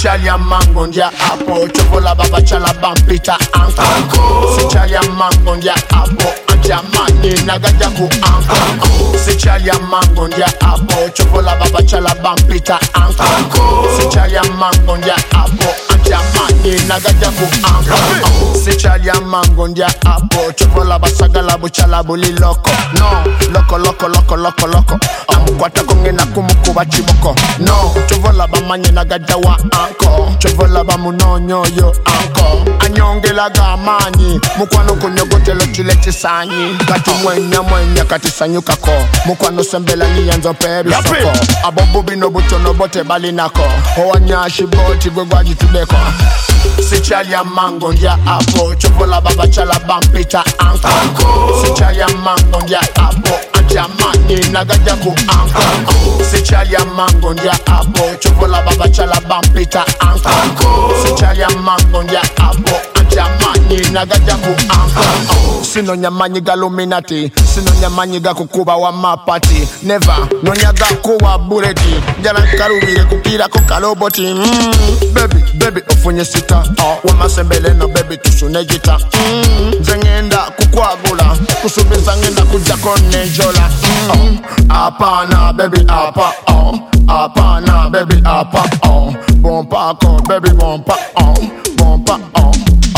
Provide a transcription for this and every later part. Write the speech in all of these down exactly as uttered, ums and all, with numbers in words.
Sichalia mango ndia apo chovola baba chala bampita anko Sichalia mango ndia apo anjamani nagaja ku anko Sichalia mango ndia apo chovola baba chala bampita anko Sichalia mango ndia apo anjamani nagaja ku anko Sichalia mango ndia apo chovola basagala buchala buli loko no loko loko loko loko loko amukwata kongena kumukuba chiboko no chovola bamanye nagaja wa anko chovola bamunonyo yo anko anyongela gamanyi mukwano kunyogotelo chile chisanyi kati mwenya mwenya kati sanyuka ko mukwano sembela niyanzo pebi soko abobu bino butono bote bali nako owanyashi boti gwegwaji tudeko Sichalia mango ndia apo chovola baba chala bampita anko Sichalia mango ndia apo anjamani nagaja ku anko Sichalia mango ndia apo chovola baba chala bampita anko Sichalia mango ndia apo anjamani nagaja ku anko Sino nyamanyi galuminati Sino nyamanyi gakukuba wa mapati Never no nyaga kuwa bureti Jana karubire kukira kukaloboti mm. Baby, baby ofunye sita oh. Wamasembele no baby tusune jita mm. Zengenda kukwagula Kusubiza ngenda kuja kone jola mm. oh. Apana baby apa oh. Apana baby apa oh. Bompa ko baby bompa oh. Bompa oh.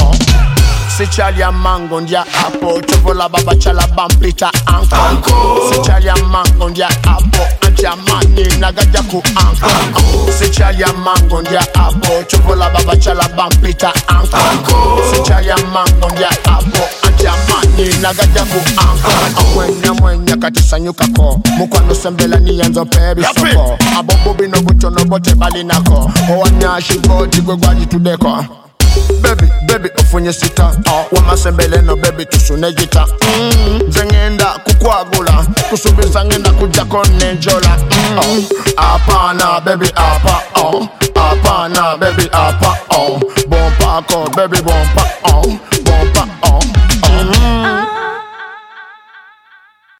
Sichalia mango ndia apo chovola baba chala bampita anko Sichalia mango ndia apo anjamani nagaja ku anko Sichalia mango ndia apo chovola baba chala bampita anko Sichalia mango ndia apo anjamani nagaja ku anko Mwenya mwenya kati sanyuka ko mukwano sembela niyanzo pebi soko abobo bino butono bote bali nako owanyashi boti gwegwaji tudeko Baby, baby, ofunye sita oh. Wamasembele no baby tusune jita mm. Zengenda kukwagula Kusubiza ngenda kuja kone jola mm. oh. Apana baby apa oh. Apana baby apa oh. Bompa ko baby bompa oh.